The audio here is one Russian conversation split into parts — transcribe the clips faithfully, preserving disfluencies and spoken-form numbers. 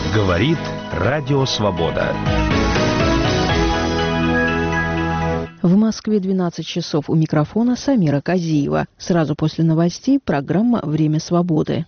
Говорит Радио Свобода. В Москве двенадцать часов. У микрофона Самира Казиева. Сразу после новостей программа «Время свободы».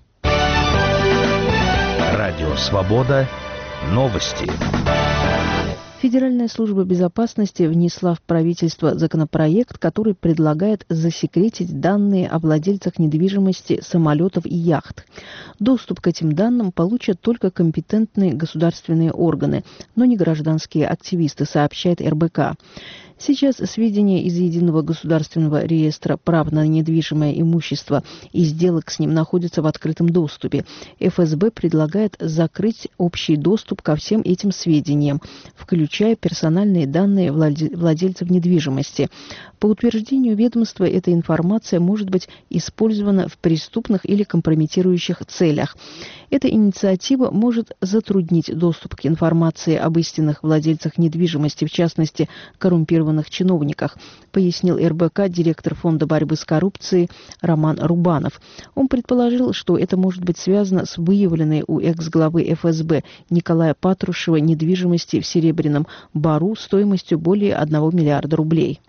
Радио Свобода. Новости. Федеральная служба безопасности внесла в правительство законопроект, который предлагает засекретить данные о владельцах недвижимости, самолетов и яхт. Доступ к этим данным получат только компетентные государственные органы, но не гражданские активисты, сообщает эр бэ ка. Сейчас сведения из Единого государственного реестра прав на недвижимое имущество и сделок с ним находятся в открытом доступе. эф эс бэ предлагает закрыть общий доступ ко всем этим сведениям, включая персональные данные владельцев недвижимости. По утверждению ведомства, эта информация может быть использована в преступных или компрометирующих целях. Эта инициатива может затруднить доступ к информации об истинных владельцах недвижимости, в частности, коррумпированных чиновниках, пояснил эр бэ ка директор Фонда борьбы с коррупцией Роман Рубанов. Он предположил, что это может быть связано с выявленной у экс-главы эф эс бэ Николая Патрушева недвижимости в Серебряном Бору стоимостью более одного миллиарда рублей.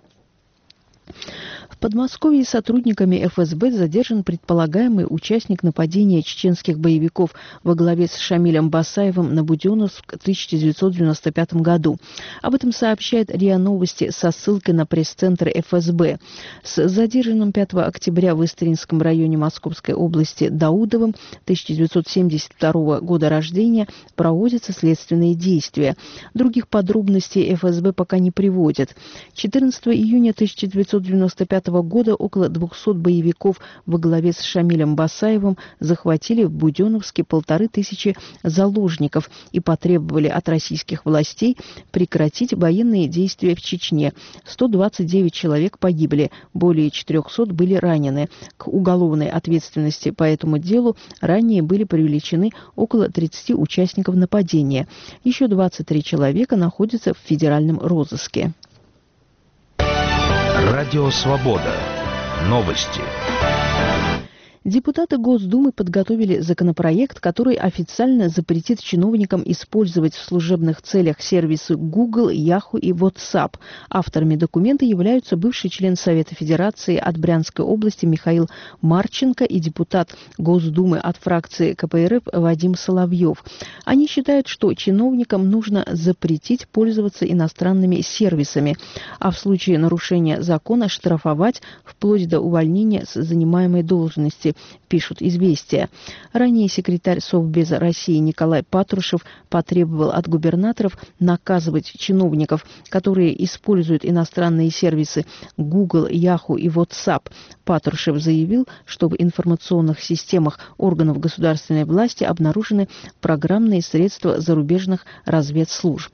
В Подмосковье сотрудниками эф эс бэ задержан предполагаемый участник нападения чеченских боевиков во главе с Шамилем Басаевым на Буденновск в тысяча девятьсот девяносто пятом году. Об этом сообщает РИА Новости со ссылкой на пресс-центр эф эс бэ. С задержанным пятого октября в Истринском районе Московской области Даудовым тысяча девятьсот семьдесят второго года рождения проводятся следственные действия. Других подробностей эф эс бэ пока не приводит. четырнадцатого июня тысяча девятьсот девяносто пятого года около двухсот боевиков во главе с Шамилем Басаевым захватили в Буденновске полторы тысячи заложников и потребовали от российских властей прекратить военные действия в Чечне. сто двадцать девять человек погибли, более четырехсот были ранены. К уголовной ответственности по этому делу ранее были привлечены около тридцати участников нападения. Еще двадцать три человека находятся в федеральном розыске. Радио Свобода. Новости. Депутаты Госдумы подготовили законопроект, который официально запретит чиновникам использовать в служебных целях сервисы Google, Yahoo и WhatsApp. Авторами документа являются бывший член Совета Федерации от Брянской области Михаил Марченко и депутат Госдумы от фракции ка пэ эр эф Вадим Соловьев. Они считают, что чиновникам нужно запретить пользоваться иностранными сервисами, а в случае нарушения закона штрафовать вплоть до увольнения с занимаемой должности, пишут «Известия». Ранее секретарь Совбеза России Николай Патрушев потребовал от губернаторов наказывать чиновников, которые используют иностранные сервисы Google, Yahoo и WhatsApp. Патрушев заявил, что в информационных системах органов государственной власти обнаружены программные средства зарубежных разведслужб.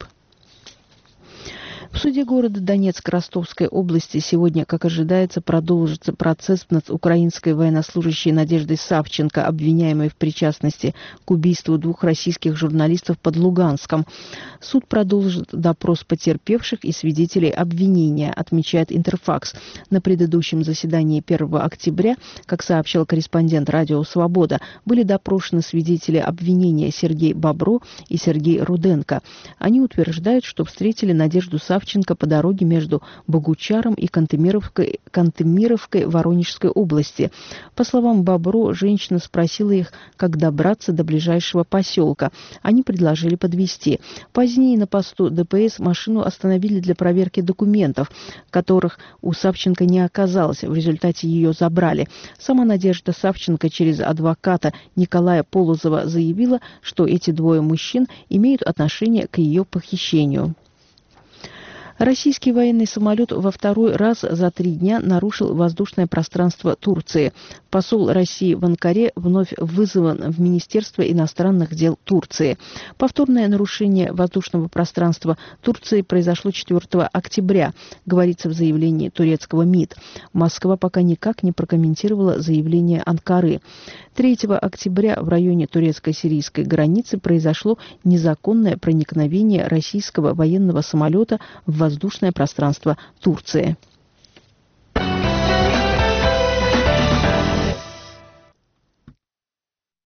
В суде города Донецк Ростовской области сегодня, как ожидается, продолжится процесс над украинской военнослужащей Надеждой Савченко, обвиняемой в причастности к убийству двух российских журналистов под Луганском. Суд продолжит допрос потерпевших и свидетелей обвинения, отмечает Интерфакс. На предыдущем заседании первого октября, как сообщил корреспондент «Радио Свобода», были допрошены свидетели обвинения Сергей Бобро и Сергей Руденко. Они утверждают, что встретили Надежду Савченко по дороге между Богучаром и Кантемировкой, Кантемировкой Воронежской области. По словам Бобро, женщина спросила их, как добраться до ближайшего поселка. Они предложили подвезти. Позднее на посту дэ пэ эс машину остановили для проверки документов, которых у Савченко не оказалось. В результате ее забрали. Сама Надежда Савченко через адвоката Николая Полозова заявила, что эти двое мужчин имеют отношение к ее похищению. Российский военный самолет во второй раз за три дня нарушил воздушное пространство Турции. Посол России в Анкаре вновь вызван в Министерство иностранных дел Турции. Повторное нарушение воздушного пространства Турции произошло четвёртого октября, говорится в заявлении турецкого МИД. Москва пока никак не прокомментировала заявление Анкары. третьего октября в районе турецко-сирийской границы произошло незаконное проникновение российского военного самолета в воздушное пространство Турции.